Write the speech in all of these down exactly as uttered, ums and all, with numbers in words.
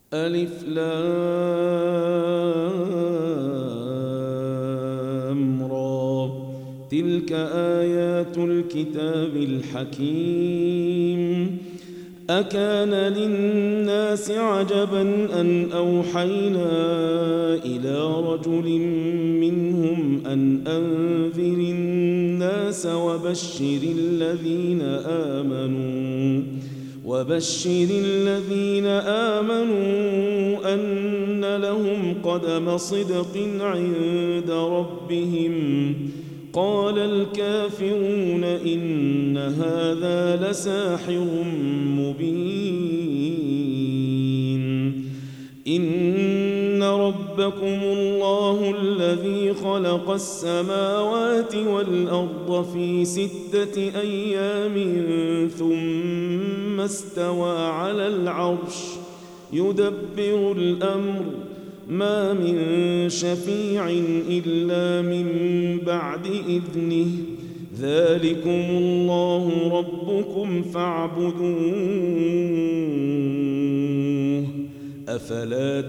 ألف لام را تلك آيات الكتاب الحكيم أكان للناس عجبا أن أوحينا إلى رجل منهم أن أنذر الناس وبشر الذين آمنوا وبشر الذين آمنوا أن لهم قدم صدق عند ربهم قال الكافرون إن هذا لساحر مبين إن ربكم الله الذي خلق السماوات والأرض في ستة أيام ثم استوى على العرش يدبر الأمر ما من شفيع إلا من بعد إذنه ذلكم الله ربكم فاعبدوه أفلا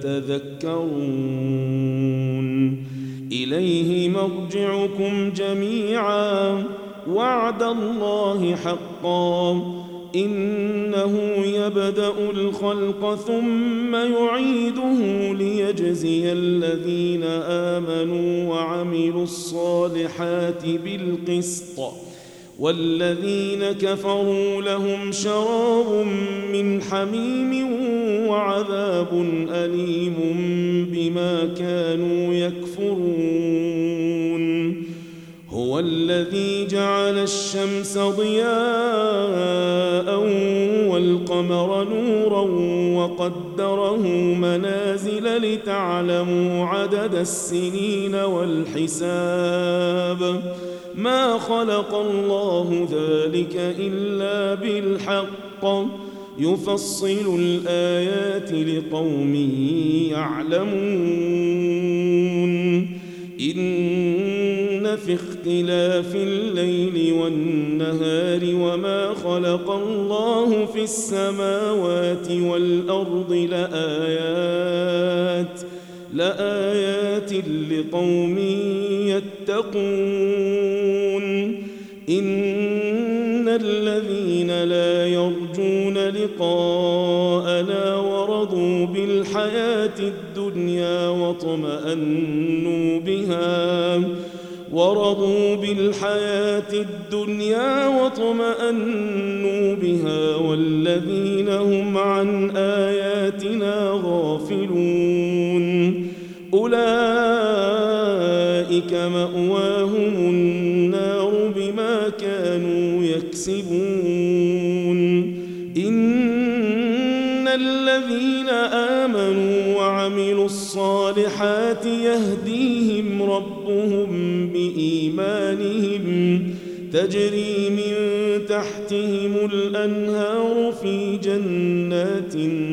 تذكرون إليه مرجعكم جميعا وعد الله حقا إنه يبدأ الخلق ثم يعيده ليجزي الذين آمنوا وعملوا الصالحات بالقسط والذين كفروا لهم شراب من حميم وعذاب أليم بما كانوا يكفرون هو الذي جعل الشمس ضياء والقمر نورا وقدره منازل لتعلموا عدد السنين والحساب ما خلق الله ذلك إلا بالحق يفصل الآيات لقوم يعلمون إن في اختلاف الليل والنهار وما خلق الله في السماوات والأرض لآيات لآيات لقوم يتقون إن الذين لا يرجون لقاءنا ورضوا بالحياة الدنيا واطمأنوا بها ورضوا بالحياة الدنيا واطمأنوا بها والذين هم عن آياتنا غافلون أولئك مأواهم النار بما كانوا يكسبون إن الذين آمنوا وعملوا الصالحات يهديهم ربهم بإيمانهم تجري من تحتهم الأنهار في جنات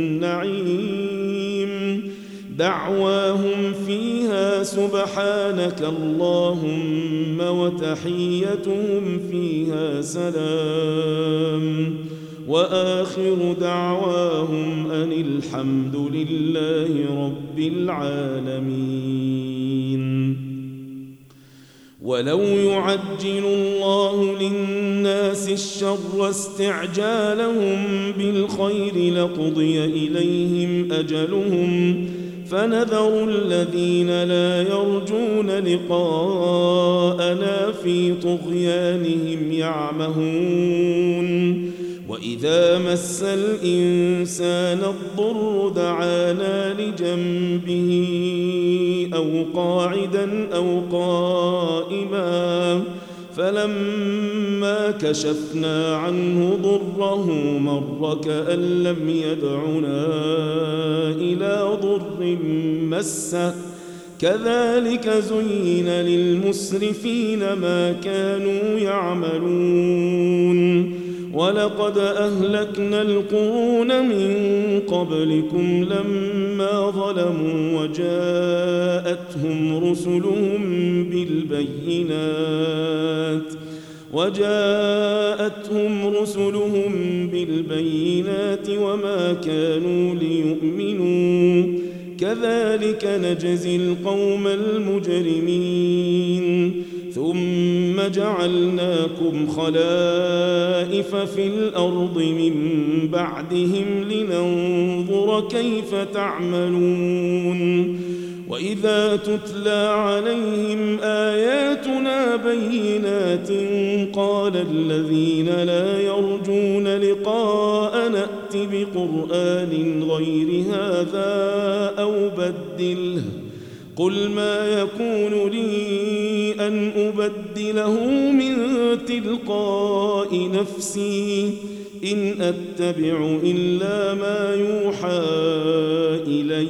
النعيم دعواهم فيها سبحانك اللهم وتحيتهم فيها سلام وآخر دعواهم أن الحمد لله رب العالمين ولو يعجل الله للناس الشر استعجالهم بالخير لقضي إليهم أجلهم فنذر الذين لا يرجون لقاءنا في طغيانهم يعمهون وإذا مس الإنسان الضر دعانا لجنبه أو قاعدا أو قائما فلما كشفنا عنه ضره مر كأن لم يدعنا إلى ضر مسه كذلك زين للمسرفين ما كانوا يعملون ولقد أهلكنا القرون من قبلكم لما ظلموا وجاءتهم رسلهم بالبينات وجاءتهم رسلهم بالبينات وما كانوا ليؤمنوا كذلك نجزي القوم المجرمين ثم جعلناكم خلائف في الأرض من بعدهم لننظر كيف تعملون وإذا تتلى عليهم آياتنا بينات قال الذين لا يرجون لقاء نأت بقرآن غير هذا أو بدله قل ما يكون لي أن أبدله من تلقاء نفسي إن أتبع إلا ما يوحى إلي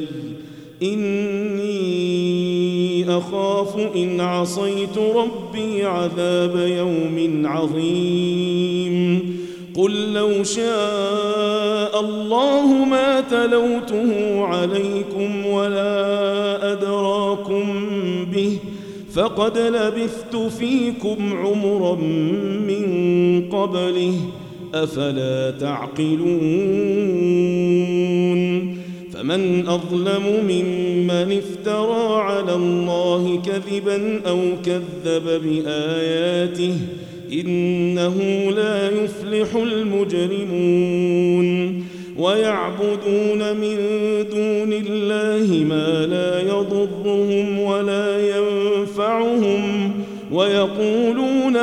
إني أخاف إن عصيت ربي عذاب يوم عظيم قل لو شاء الله ما تلوته عليكم ولا أدراكم به فقد لبثت فيكم عمرا من قبله أفلا تعقلون فمن أظلم ممن افترى على الله كذبا أو كذب بآياته إنه لا يفلح المجرمون ويعبدون من دون الله ما لا يضرهم ولا ينفعهم ويقولون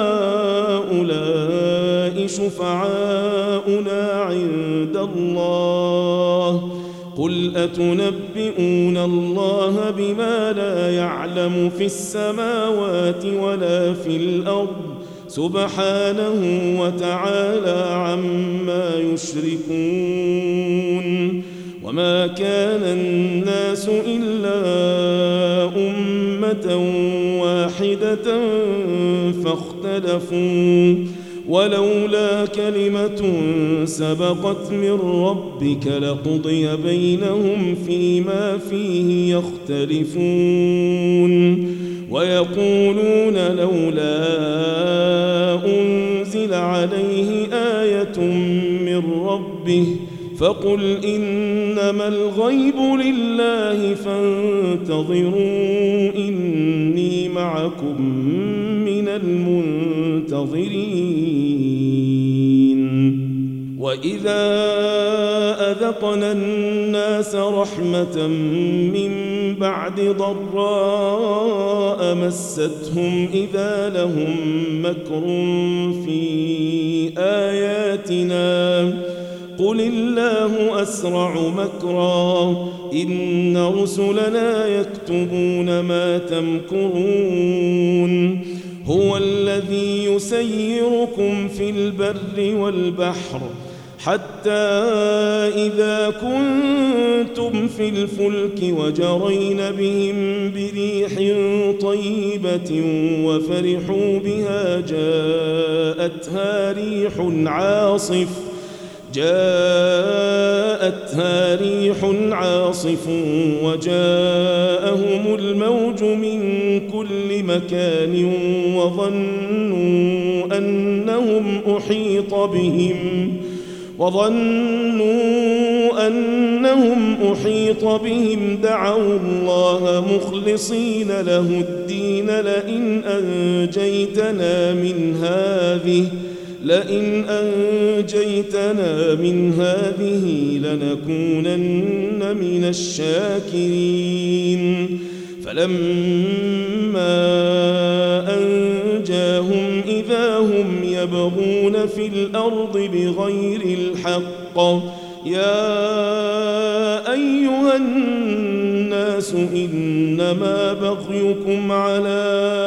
هؤلاء شفعاؤنا عند الله قل أتنبئون الله بما لا يعلم في السماوات ولا في الأرض سبحانه وتعالى عما يشركون وما كان الناس إلا أمة واحدة فاختلفوا ولولا كلمة سبقت من ربك لقضي بينهم فيما فيه يختلفون ويقولون لولا أنزل عليه آية من ربه فقل إنما الغيب لله فانتظروا إني معكم من المنتظرين وإذا أذقنا الناس رحمة من بعد ضراء مستهم إذا لهم مكر في آياتنا قل الله أسرع مكرا إن رسلنا يكتبون ما تمكرون هو الذي يسيركم في البر والبحر حتى إذا كنتم في الفلك وجرين بهم بريح طيبة وفرحوا بها جاءتها ريح عاصف جاءتها ريح عاصف وجاءهم الموج من كل مكان وظنوا أنهم أحيط بهم وظنوا أنهم أحيط بهم دعوا الله مخلصين له الدين لئن أنجيتنا من هذه لئن أنجيتنا من هذه لنكونن من الشاكرين فلما أنجاهم إذا هم يبغون في الأرض بغير الحق يا أيها الناس إنما بغيكم على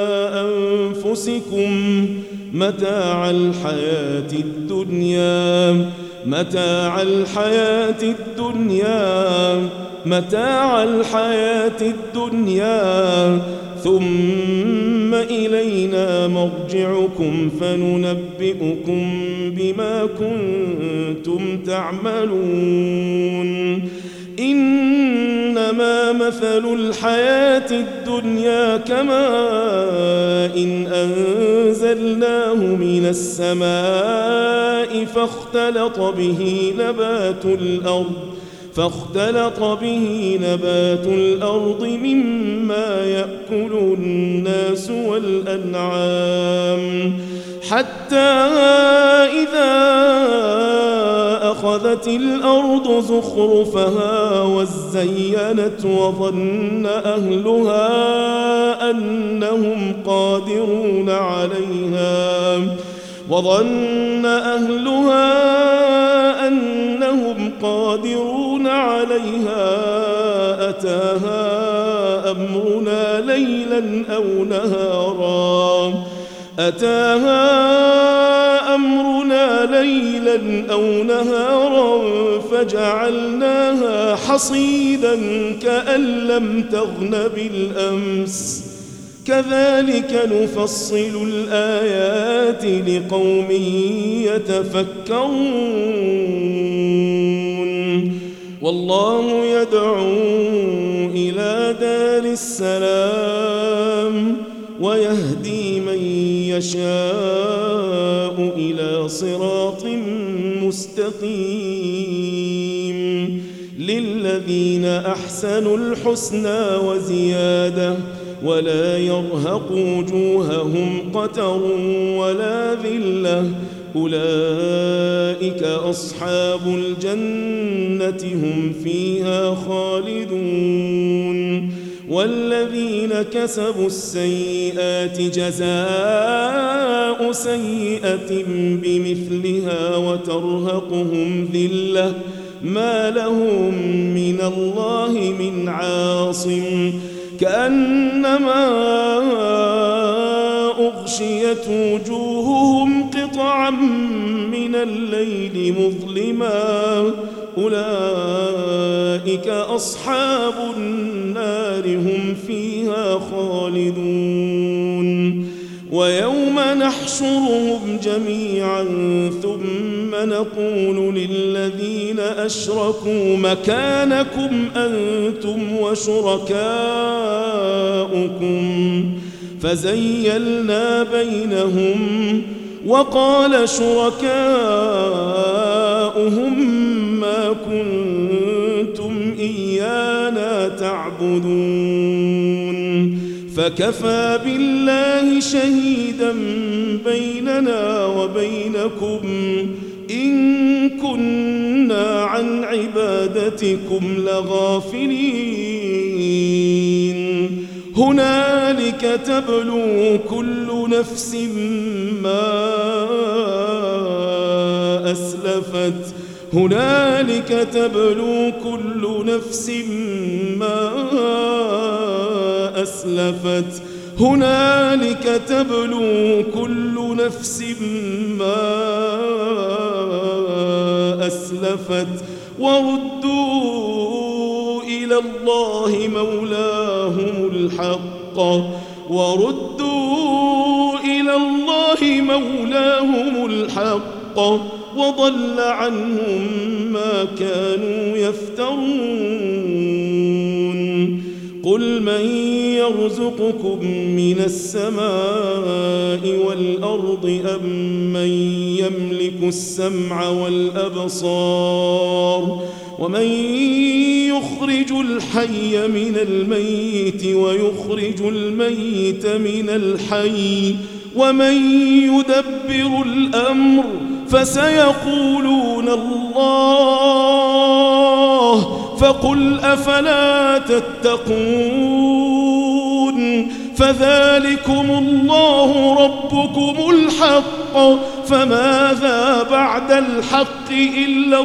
أنفسكم متاع الحياة الدنيا متاع الحياة الدنيا متاع الحياة الدنيا ثم إلينا مرجعكم فننبئكم بما كنتم تعملون إنما مثل الحياة الدنيا كماء إن أنزلناه من السماء فاختلط به نبات الأرض فاختلط به نبات الأرض مما يأكل الناس والأنعام حتى إذا أخذت الأرض زخرفها وزينت وظن أهلها أنهم قادرون عليها وظن أهلها أنهم قادرون عليها أتاها أمرنا ليلا أو نهارا أتاها أمرنا ليلا أو نهارا فجعلناها حصيدا كأن لم تغن بالأمس كذلك نفصل الآيات لقوم يتفكرون والله يدعو إلى دار السلام ويهدي من يشاء إلى صراط مستقيم للذين أحسنوا الحسنى وزيادة ولا يرهق وجوههم قتر ولا ذلة أولئك أصحاب الجنة هم فيها خالدون والذين كسبوا السيئات جزاء سيئة بمثلها وترهقهم ذلة ما لهم من الله من عاصم كأنما أغشيت وجوههم قطعا من الليل مظلما أولئك أصحاب النار هم فيها خالدون ويوم نحشرهم جميعا ثم نقول للذين أشركوا مكانكم أنتم وشركاؤكم فزيلنا بينهم وقال شركاؤهم ما كنتم إيانا تعبدون فكفى بالله شهيدا بيننا وبينكم إن كنا عن عبادتكم لغافلين هنالك تبلو كل نفس ما أسلفت هنالك تبلو كل نفس ما أسلفت هنالك تبلو كل نفس ما أسلفت وردوا إلى الله مولاهم الحق وردوا إلى الله مولاهم الحق وضل عنهم ما كانوا يفترون قل من يرزقكم من السماء والأرض أم من يملك السمع والأبصار ومن يخرج الحي من الميت ويخرج الميت من الحي ومن يدبر الأمر فسيقولون الله فقل أفلا تتقون فذلكم الله ربكم الحق فماذا بعد الحق إلا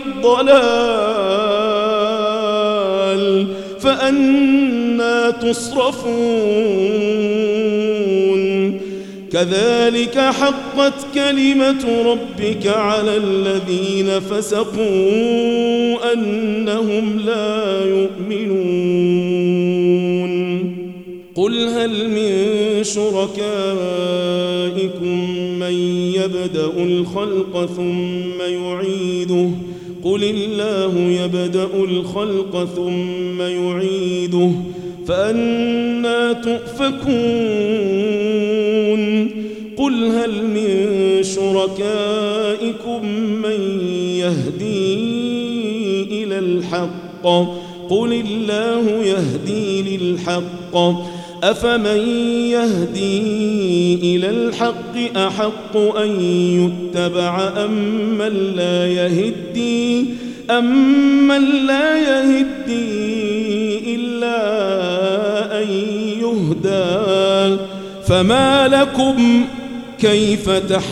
الضلال فأنى تصرفون كذلك حقت كلمة ربك على الذين فسقوا أنهم لا يؤمنون قل هل من شركائكم من يبدأ الخلق ثم يعيده قل الله يبدأ الخلق ثم يعيده فأنى تؤفكون قل هل من شركائكم من يهدي إلى الحق قل الله يهدي للحق أفمن يهدي إلى الحق أحق أن يتبع أمن لا يهدي أمن لا يهدي إلا أن يهدى فما لكم كيف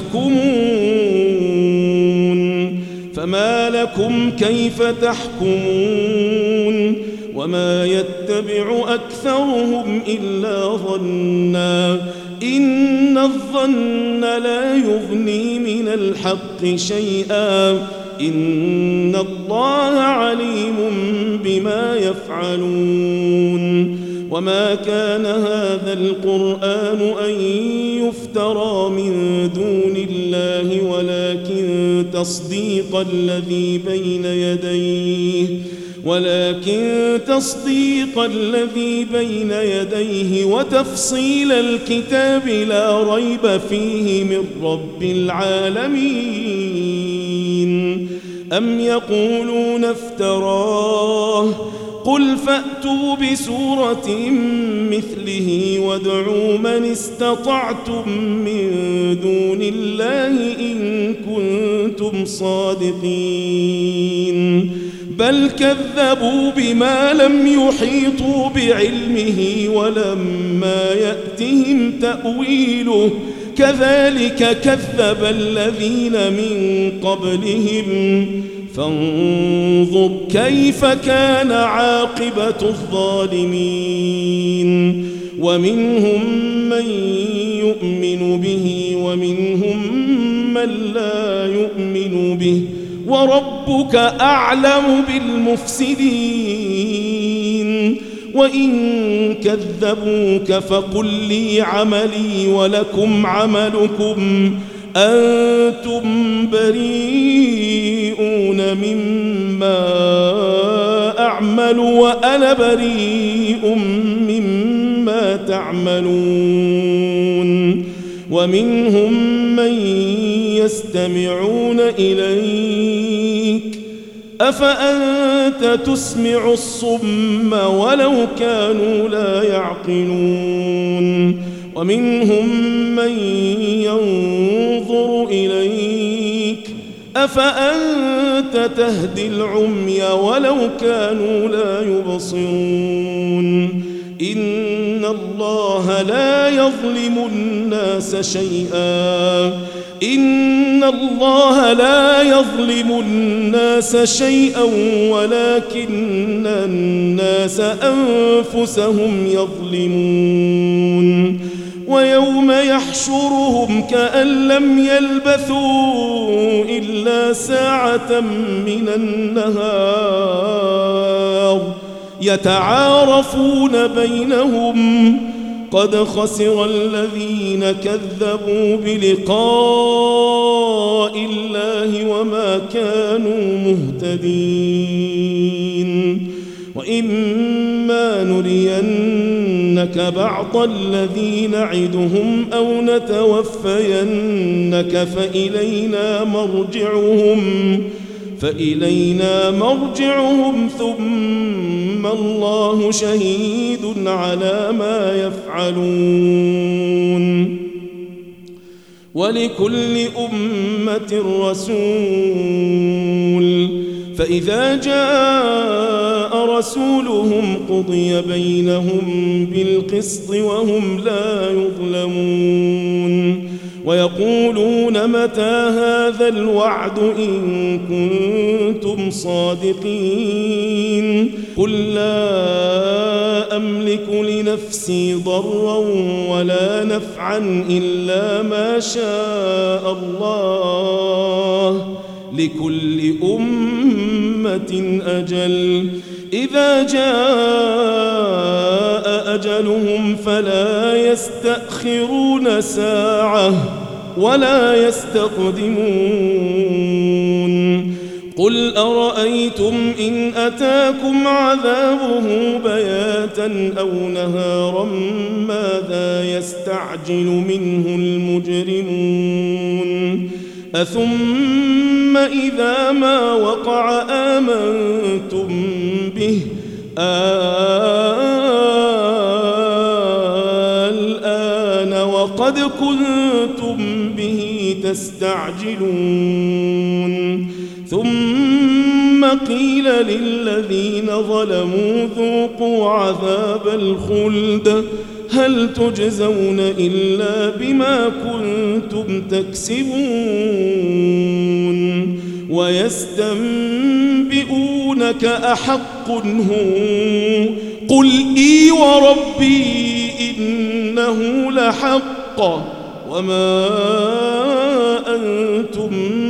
تحكمون فما لكم كيف تحكمون وما يتبع أكثرهم إلا ظنا إن الظن لا يغني من الحق شيئا إن الله عليم بما يفعلون وما كان هذا القرآن أن يفترى من دون الله ولكن تصديق الذي بين يديه ولكن تصديق الذي بين يديه وتفصيل الكتاب لا ريب فيه من رب العالمين أم يقولون افتراه قل فأتوا بسورة مثله وادعوا من استطعتم من دون الله إن كنتم صادقين بل كذبوا بما لم يحيطوا بعلمه ولما يأتهم تأويله كذلك كذب الذين من قبلهم فانظر كيف كان عاقبة الظالمين ومنهم من يؤمن به ومنهم من لا يؤمن به وربك أعلم بالمفسدين وإن كذبوك فقل لي عملي ولكم عملكم أنتم بريئون مما أعمل وأنا بريء مما تعملون ومنهم من يستمعون إليك أفأنت تسمع الصم ولو كانوا لا يعقلون ومنهم من ينظر إليك أفأنت تهدي العمي ولو كانوا لا يبصرون إن الله لا يظلم الناس شيئا إن الله لا يظلم الناس شيئا ولكن الناس أنفسهم يظلمون ويوم يحشرهم كأن لم يلبثوا إلا ساعة من النهار يتعارفون بينهم قد خسر الذين كذبوا بلقاء الله وما كانوا مهتدين وإما نرينك بعض الذي نعدهم أو نتوفينك فإلينا مرجعهم فإلينا مرجعهم ثم الله شهيد على ما يفعلون ولكل أمة رسول فإذا جاء رسولهم قضي بينهم بالقسط وهم لا يظلمون ويقولون متى هذا الوعد إن كنتم صادقين قل لا أملك لنفسي ضرا ولا نفعا إلا ما شاء الله لكل أمة أجل إذا جاء أجلهم فلا يستأخرون ساعة ولا يستقدمون قل أرأيتم إن أتاكم عذابه بياتا أو نهارا ماذا يستعجل منه المجرمون أثم إذا ما وقع آمنتم به به الآن وقد كنتم به تستعجلون ثم قيل للذين ظلموا ذوقوا عذاب الخلد هل تجزون إلا بما كنتم تكسبون ويستنبئونك أحق هو قل إي وربي إنه لحق وما أنتم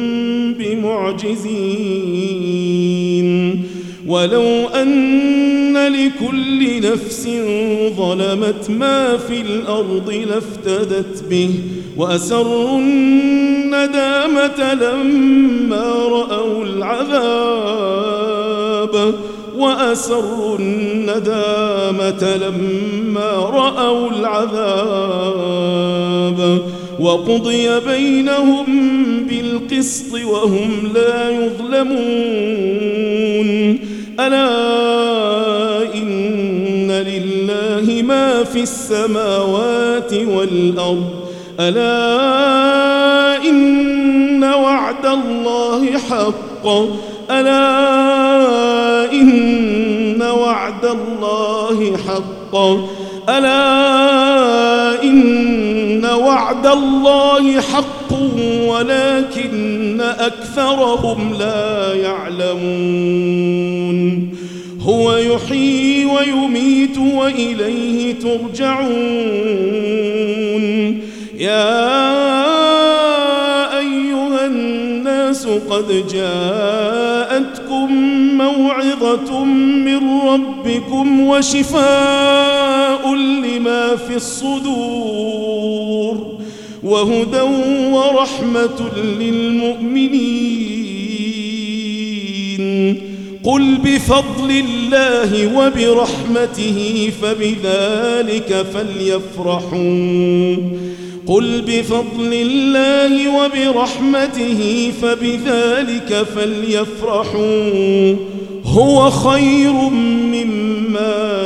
بمعجزين ولو أن لكل نفس ظلمت ما في الأرض لافتدت به وأسروا الندامة لما رأوا العذاب وأسروا الندامة لما رأوا العذاب وقضي بينهم بالقسط وهم لا يظلمون ألا إن لله ما في السماوات والأرض ألا إن وعد الله حق ألا إن وعد الله حق ألا إن وعد الله حق ولكن أكثرهم لا يعلمون هو يحيي ويميت وإليه ترجعون يا أيها الناس قد جاءتكم موعظة من ربكم وشفاء لما في الصدور وهدى ورحمة للمؤمنين قل بفضل الله وبرحمته فبذلك فليفرحوا قل بفضل الله وبرحمته فبذلك فليفرحوا هو خير مما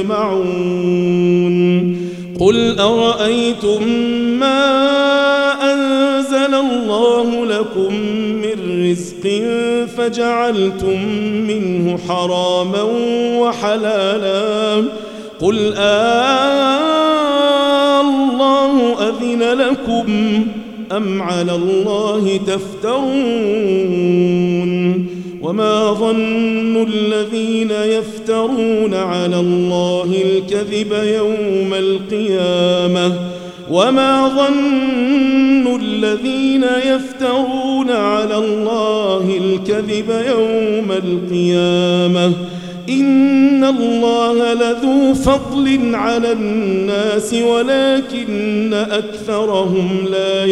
يجمعون قل أرأيتم ما أنزل الله لكم من رزق فجعلتم منه حراما وحلالا قل آه الله أذن لكم أم على الله تفترون وما ظن الذين يفترون على الله الكذب يوم القيامة وما ظن الذين يفترون على الله الكذب يوم القيامة إن الله لذو فضل على الناس ولكن أكثرهم لا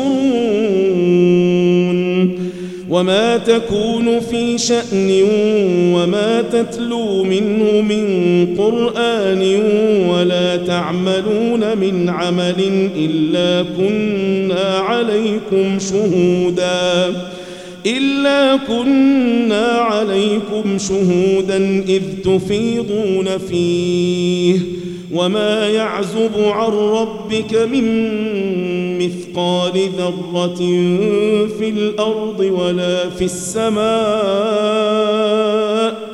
يشكرون وما تكون في شأن وما تتلو منه من قرآن ولا تعملون من عمل إلا كنا عليكم شهودا إلا كنا عليكم شهودا إذ تفيضون فيه وما يعزب عن ربك من مثقال ذرة في الأرض ولا في السماء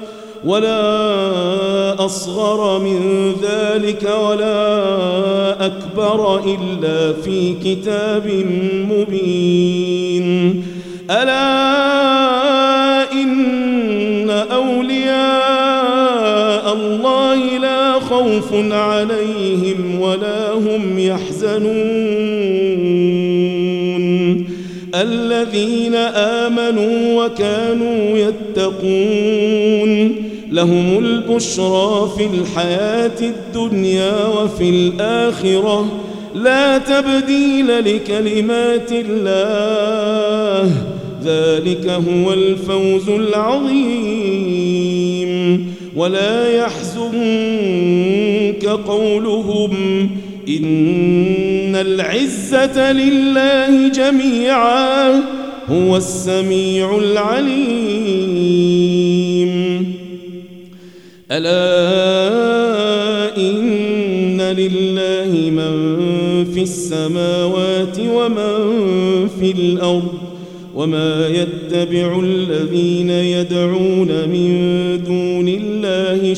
ولا أصغر من ذلك ولا أكبر إلا في كتاب مبين ألا إن أولياء الله لا خوف عليهم ولا هم يحزنون الذين آمنوا وكانوا يتقون لهم البشرى في الحياة الدنيا وفي الآخرة لا تبديل لكلمات الله ذلك هو الفوز العظيم ولا يحزنك قولهم إن العزة لله جميعا هو السميع العليم ألا إن لله من في السماوات ومن في الأرض وما يتبع الذين يدعون من دون الله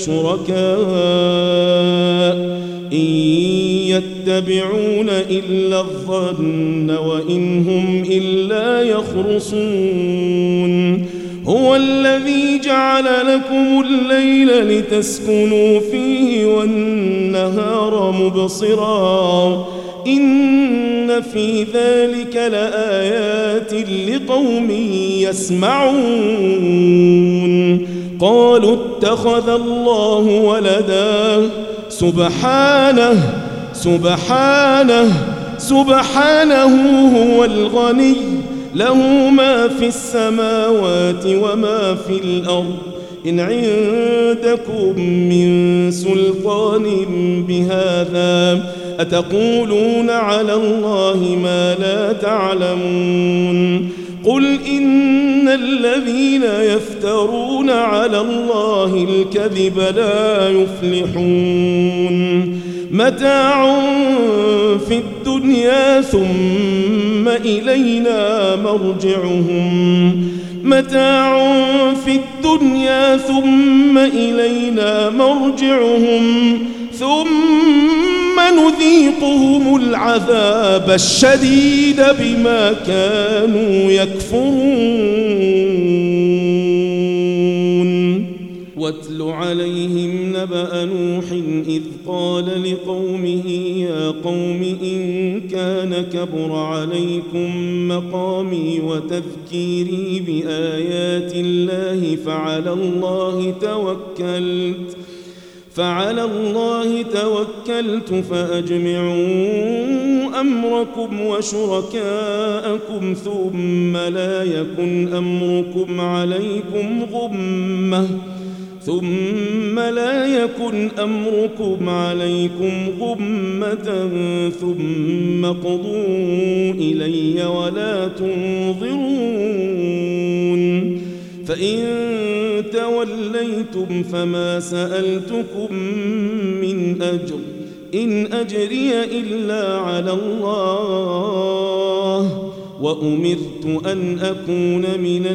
شركاء إن يتبعون إلا الظن وإن هم إلا يخرصون هو الذي جعل لكم الليل لتسكنوا فيه والنهار مبصرا إن في ذلك لآيات لقوم يسمعون قالوا اتخذ الله ولدا سبحانه سبحانه سبحانه هو الغني له ما في السماوات وما في الأرض إن عندكم من سلطان بهذا أتقولون على الله ما لا تعلمون قل إن الذين يفترون على الله الكذب لا يفلحون متاع في الدنيا ثم إلينا مرجعهم متاع في الدنيا ثم إلينا مرجعهم ثم نذيقهم العذاب الشديد بما كانوا يكفرون واتل عليهم نبأ نوح إذ قال لقومه يا قوم إن كان كبر عليكم مقامي وتذكيري بآيات الله فعلى الله توكلت فعلى الله توكلت فأجمعوا أمركم وشركاءكم ثم لا يكن أمركم عليكم غمة ثم لا يكن أمركم عليكم غمة ثم قضوا إلي ولا تنظرون فإن توليتم فما سألتكم من أجر إن أجري إلا على الله وأمرت أن أكون من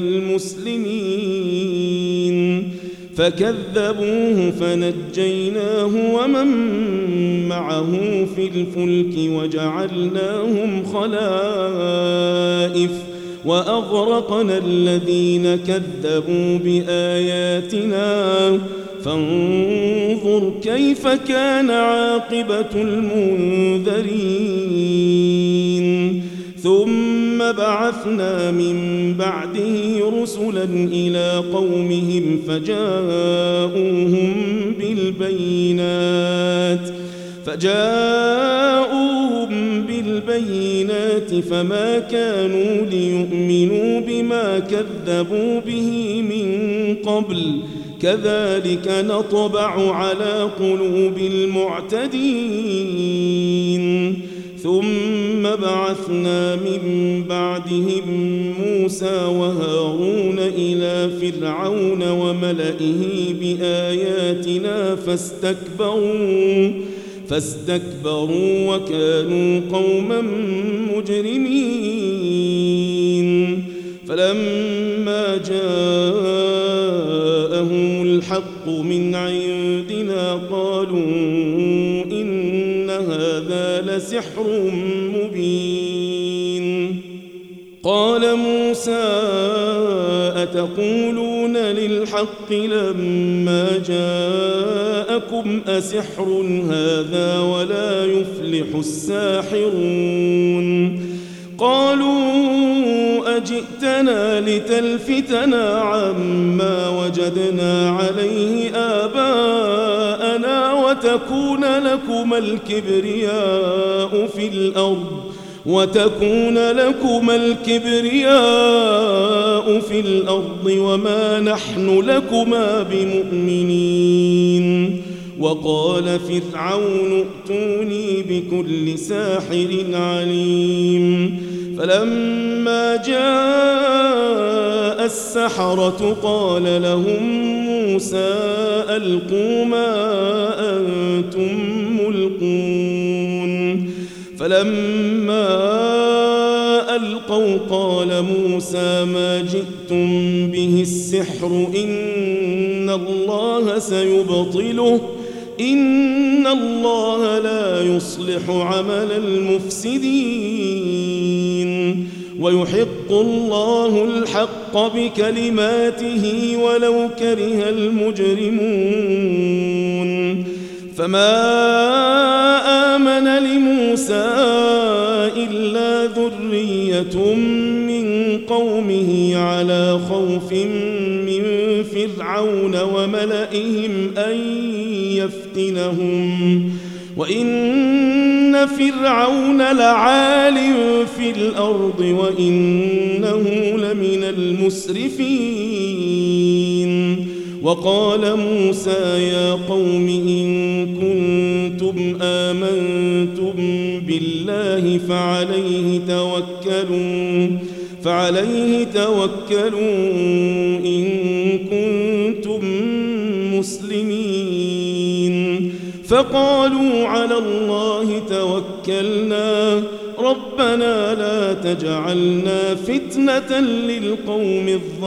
المسلمين فكذبوه فنجيناه ومن معه في الفلك وجعلناهم خلائف وأغرقنا الذين كذبوا بآياتنا فانظر كيف كان عاقبة المنذرين ثم بعثنا من بعده رسلا إلى قومهم فجاءوهم بالبينات فجاءوهم بالبينات فما كانوا ليؤمنوا بما كذبوا به من قبل كذلك نطبع على قلوب المعتدين ثم بعثنا من بعدهم موسى وهارون إلى فرعون وملئه بآياتنا فاستكبروا فاستكبروا وكانوا قوما مجرمين فلما جاءهم الحق من عندنا قالوا إن هذا لسحر مبين قال موسى أتقولون للحق لما جاءكم أسحر هذا ولا يفلح الساحرون قالوا أجئتنا لتلفتنا عما وجدنا عليه آباءنا وتكون لكما الكبرياء في الأرض وتكون لكما الكبرياء في الأرض وما نحن لكما بمؤمنين وقال فرعون ائتوني بكل ساحر عليم فلما جاء السحرة قال لهم موسى ألقوا ما أنتم ملقون فلما ألقوا قال موسى ما جئتم به السحر إن الله سيبطله إن الله لا يصلح عمل المفسدين ويحق الله الحق بكلماته ولو كره المجرمون فما آمن لموسى إلا ذرية من قومه على خوف من فرعون وملئهم أن يفتنهم وإن فرعون لعال في الأرض وإنه لمن المسرفين وقال موسى يا قوم إن كنتم آمنتم بالله فعليه توكلوا فعليه توكلوا إن كنتم مسلمين فقالوا على الله توكلنا ربنا لا تجعلنا فتنة للقوم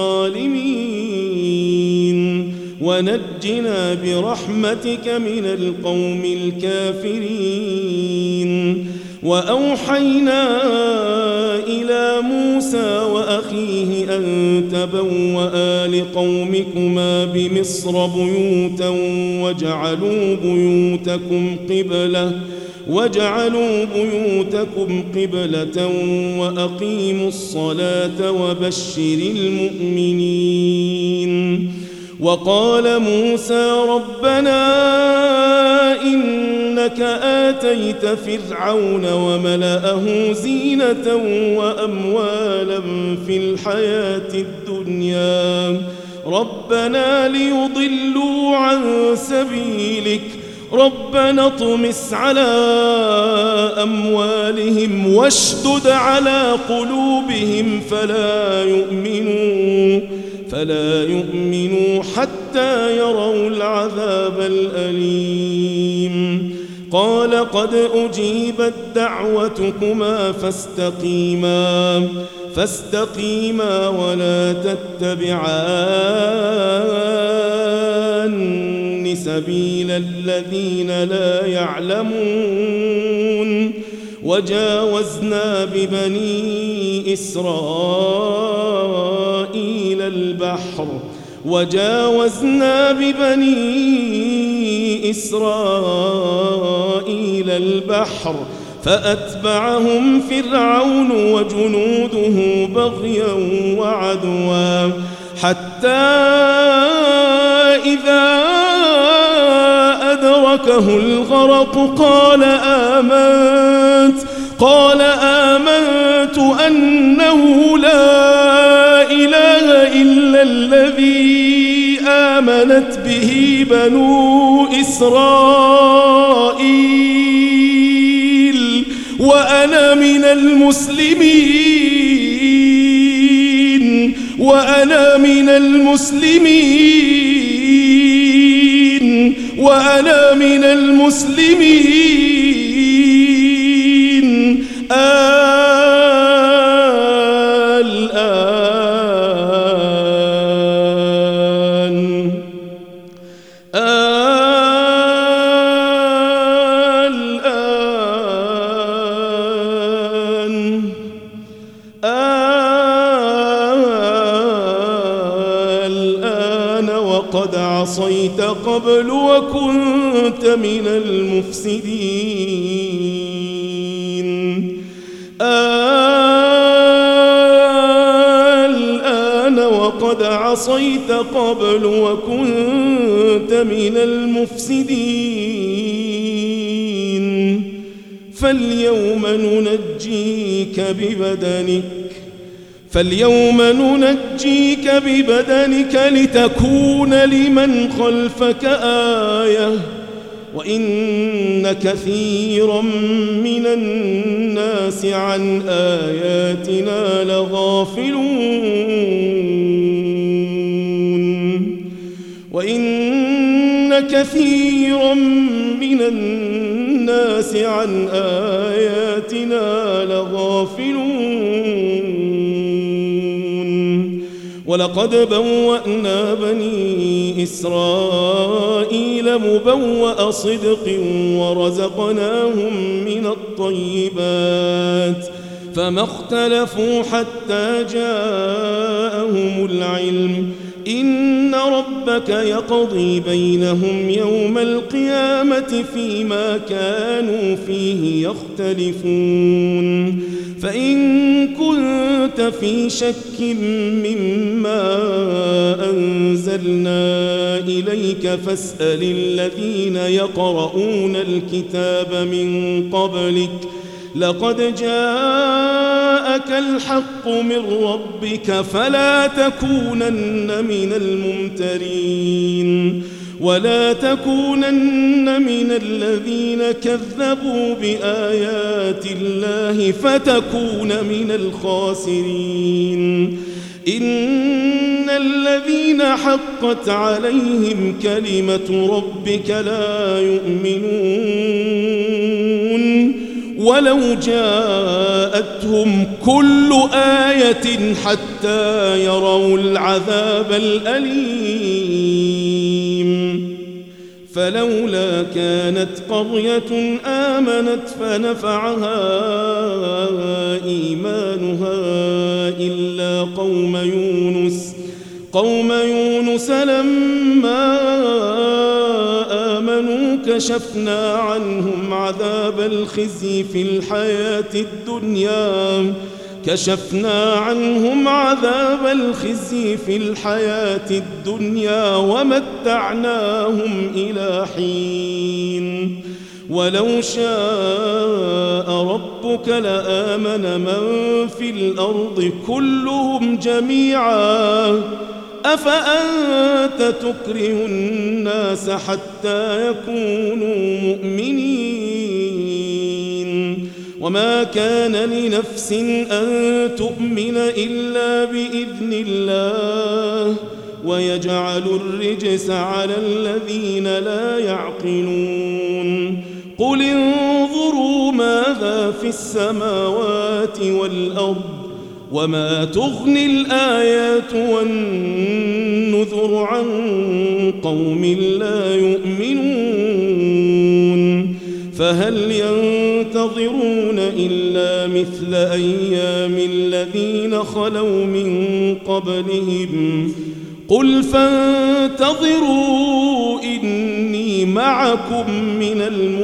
الظالمين ونجنا برحمتك من القوم الكافرين وأوحينا إلى موسى وأخيه أن تبوأ لقومكما بمصر بيوتا وجعلوا بيوتكم قبلة وجعلوا بيوتكم قبلة وأقيموا الصلاة وبشر المؤمنين وقال موسى ربنا إنك آتيت فرعون وملأه زينة وأموالا في الحياة الدنيا ربنا ليضلوا عن سبيلك ربنا اطمس على أموالهم واشدد على قلوبهم فلا يؤمنوا فلا يؤمنوا حتى يروا العذاب الأليم قال قد أجيبت دعوتكما فاستقيما فاستقيما ولا تتبعان سبيل الذين لا يعلمون وجاوزنا ببني إسرائيل البحر وجاوزنا ببني إسرائيل البحر فأتبعهم فرعون وجنوده بغيا وعدوا حتى إذا أدركه الغرق قال آمنت قال آمنت أنه لا إله إلا الذي آمنت به بنو إسرائيل وأنا من المسلمين وأنا من المسلمين وأنا من المسلمين الآن الآن الآن وقد عصيت قبل وكنت من المفسدين الآن وقد عصيت قبل وكنت من المفسدين فاليوم ننجيك ببدنك فاليوم ننجيك ببدنك لتكون لمن خلفك آية وإن كثيرا من الناس عن آياتنا لغافلون وإن كثيرا من الناس عن آياتنا لغافلون ولقد بوأنا بني إسرائيل مبوأ صدق ورزقناهم من الطيبات فما اختلفوا حتى جاءهم العلم إن ربك يقضي بينهم يوم القيامة فيما كانوا فيه يختلفون فإن كنت في شك مما أنزلنا إليك فاسأل الذين يقرؤون الكتاب من قبلك لقد جاءك الحق من ربك فلا تكونن من الممترين ولا تكونن من الذين كذبوا بآيات الله فتكون من الخاسرين إن الذين حقت عليهم كلمة ربك لا يؤمنون ولو جاءتهم كل آية حتى يروا العذاب الأليم فلولا كانت قرية آمنت فنفعها إيمانها إلا قوم يونس قوم يونس لما آمنوا كشفنا عنهم عذاب الخزي في الحياة الدنيا كشفنا عنهم عذاب الخزي في الحياة الدنيا ومتعناهم إلى حين ولو شاء ربك لآمن من في الأرض كلهم جميعا أفأنت تكره الناس حتى يكونوا مؤمنين وما كان لنفس أن تؤمن إلا بإذن الله ويجعل الرجس على الذين لا يعقلون قل انظروا ماذا في السماوات والأرض وما تغني الآيات والنذر عن قوم لا يؤمنون فهل ينتظرون إلا مثل أيام الذين خلوا من قبلهم قل فانتظروا إني معكم من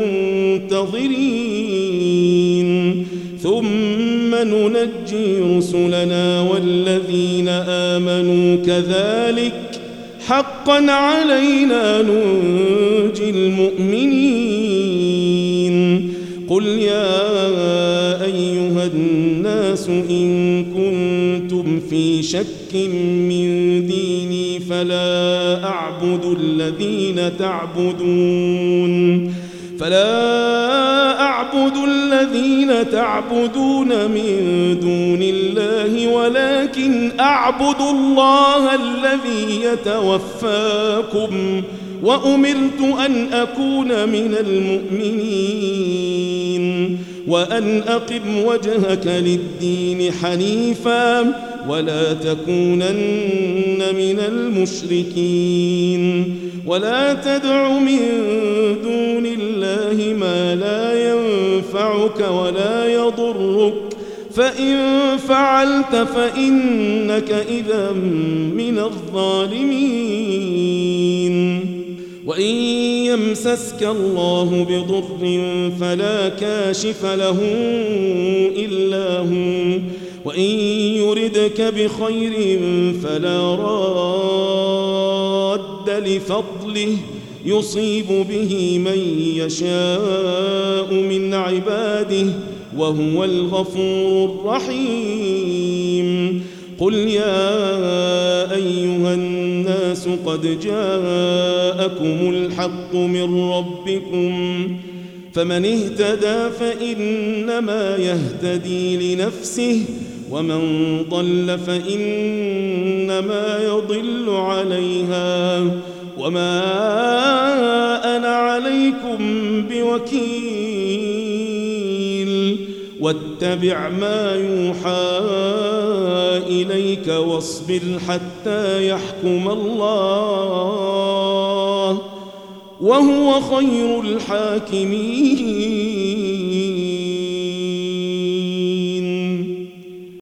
المنتظرين ثم ننجي رسلنا والذين آمنوا كذلك حقا علينا ننجي المؤمنين قل يا أيها الناس إن كنتم في شك من ديني فلا أعبد الذين تعبدون فلا أعبد الذين تعبدون من دون الله ولكن أعبد الله الذي يتوفاكم وأمرت أن أكون من المؤمنين وأن أقم وجهك للدين حنيفا ولا تكونن من المشركين ولا تدع من دون الله ما لا ينفعك ولا يضرك فإن فعلت فإنك إذا من الظالمين وإن يمسسك الله بضر فلا كاشف له إلا هو وإن يردك بخير فلا راد لفضله يصيب به من يشاء من عباده وهو الغفور الرحيم قل يا أيها الناس قد جاءكم الحق من ربكم فمن اهتدى فإنما يهتدي لنفسه ومن ضل فإنما يضل عليها وما أنا عليكم بوكيل واتبع ما يوحى إليك واصبر حتى يحكم الله وهو خير الحاكمين